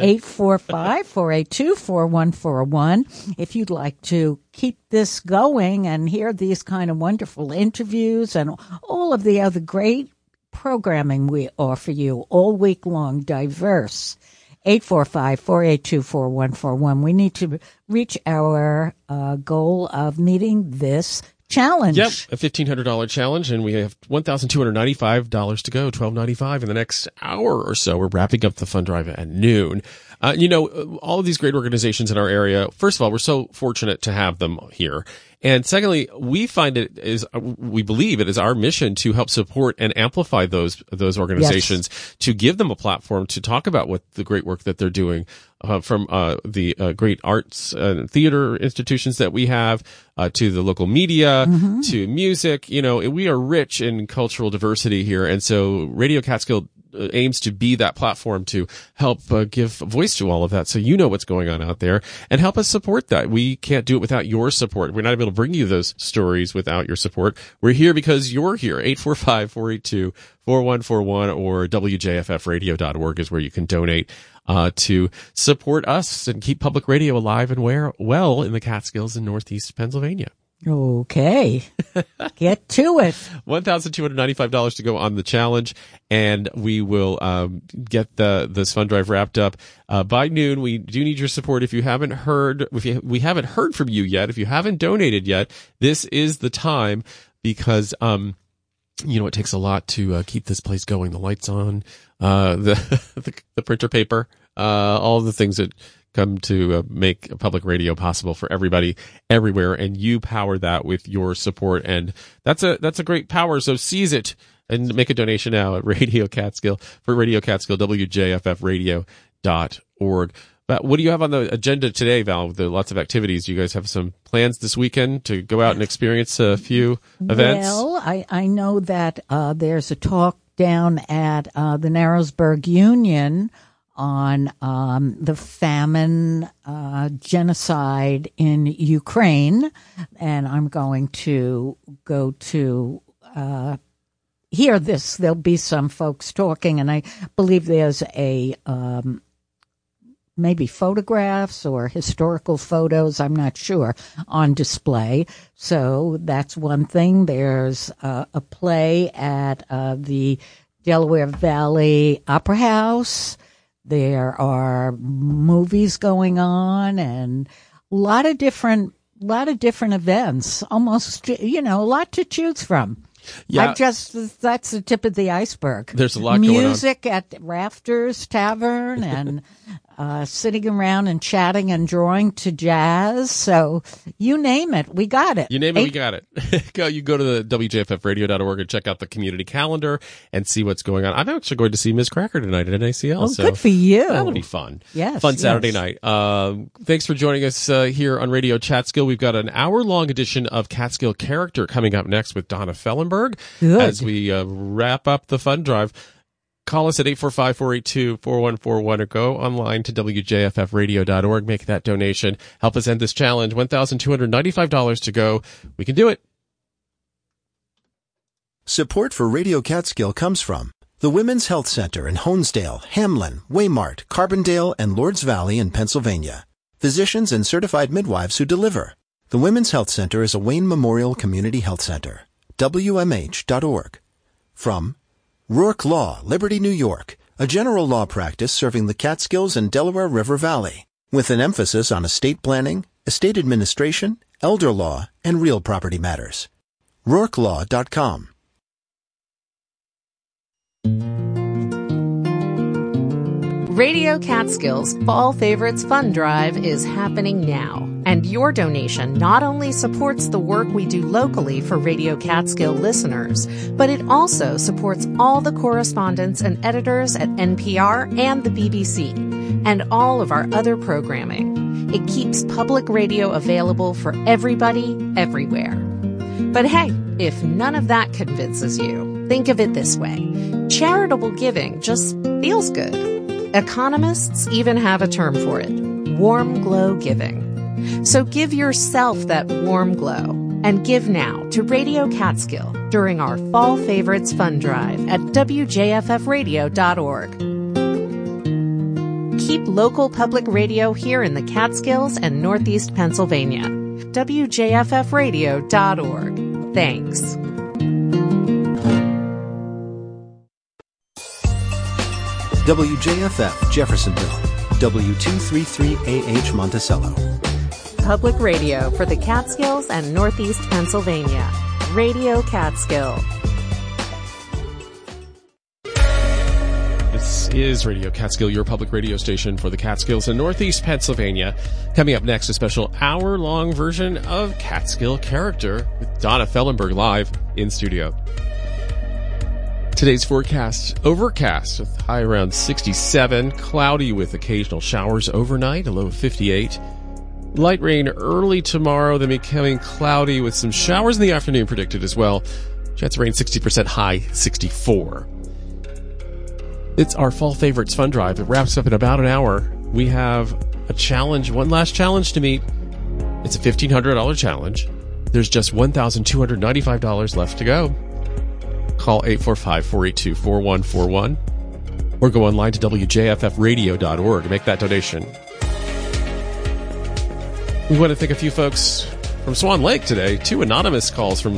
845-482-4141. If you'd like to keep this going and hear these kind of wonderful interviews and all of the other great programming we offer you all week long, diverse, 845-482-4141. We need to reach our goal of meeting this challenge. Yep, a $1,500 challenge, and we have $1,295 to go, $1,295 in the next hour or so. We're wrapping up the fund drive at noon. All of these great organizations in our area, first of all, we're so fortunate to have them here. And secondly, we believe it is our mission to help support and amplify those organizations, to give them a platform to talk about what the great work that they're doing, from the great arts and theater institutions that we have, to the local media, to music. We are rich in cultural diversity here. And so Radio Catskill aims to be that platform to help give voice to all of that, so what's going on out there, and help us support that. We can't do it without your support. We're not able to bring you those stories without your support. We're here because you're here. 845-482-4141 or WJFFradio.org is where you can donate to support us and keep public radio alive and well in the Catskills in Northeast Pennsylvania. Okay. Get to it. $1,295 to go on the challenge, and we will get this fund drive wrapped up by noon. We do need your support. If you haven't heard, we haven't heard from you yet, if you haven't donated yet, this is the time, because it takes a lot to keep this place going. The lights on, the printer paper, all the things that come to make public radio possible for everybody everywhere, and you power that with your support, and that's a great power. So seize it and make a donation now at Radio Catskill, for Radio Catskill, WJFFradio.org. But what do you have on the agenda today, Val? With lots of activities, do you guys have some plans this weekend to go out and experience a few events? Well, I know that there's a talk down at the Narrowsburg Union on the famine, genocide in Ukraine, and I'm going to go to hear this. There'll be some folks talking, and I believe there's a maybe photographs or historical photos, I'm not sure, on display. So that's one thing. There's a play at the Delaware Valley Opera House. There are movies going on, and a lot of different events. Almost, a lot to choose from. Yeah, that's the tip of the iceberg. There's a lot going on. Music at Rafters Tavern, and sitting around and chatting and drawing to jazz. So you name it, we got it. You name it, we got it. You go to the WJFFradio.org and check out the community calendar and see what's going on. I'm actually going to see Ms. Cracker tonight at NACL. Oh, so good for you. That'll be fun. Yes. Fun Saturday night. Thanks for joining us here on Radio Catskill. We've got an hour-long edition of Catskill Character coming up next with Donna Fellenberg. Good. As we wrap up the fund drive. Call us at 845-482-4141 or go online to WJFFradio.org. Make that donation. Help us end this challenge. $1,295 to go. We can do it. Support for Radio Catskill comes from the Women's Health Center in Honesdale, Hamlin, Waymart, Carbondale, and Lords Valley in Pennsylvania. Physicians and certified midwives who deliver. The Women's Health Center is a Wayne Memorial Community Health Center. WMH.org. From Rourke Law, Liberty, New York, a general law practice serving the Catskills and Delaware River Valley, with an emphasis on estate planning, estate administration, elder law, and real property matters. RourkeLaw.com. Radio Catskill's Fall Favorites Fund Drive is happening now. And your donation not only supports the work we do locally for Radio Catskill listeners, but it also supports all the correspondents and editors at NPR and the BBC, and all of our other programming. It keeps public radio available for everybody, everywhere. But hey, if none of that convinces you, think of it this way. Charitable giving just feels good. Economists even have a term for it: warm glow giving. So give yourself that warm glow and give now to Radio Catskill during our Fall Favorites Fund Drive at WJFFradio.org. Keep local public radio here in the Catskills and Northeast Pennsylvania. WJFFradio.org. Thanks. WJFF Jeffersonville, W233AH Monticello. Public radio for the Catskills and Northeast Pennsylvania. Radio Catskill. This is Radio Catskill, your public radio station for the Catskills in Northeast Pennsylvania. Coming up next, a special hour-long version of Catskill Character with Donna Fellenberg live in studio. Today's forecast, overcast with high around 67, cloudy with occasional showers overnight, a low of 58. Light rain early tomorrow, then becoming cloudy with some showers in the afternoon predicted as well. Chance of rain 60%, high 64. It's our Fall Favorites Fun Drive. It wraps up in about an hour. We have a challenge, one last challenge to meet. It's a $1,500 challenge. There's just $1,295 left to go. Call 845-482-4141 or go online to wjffradio.org to make that donation. We want to thank a few folks from Swan Lake today. 2 anonymous calls from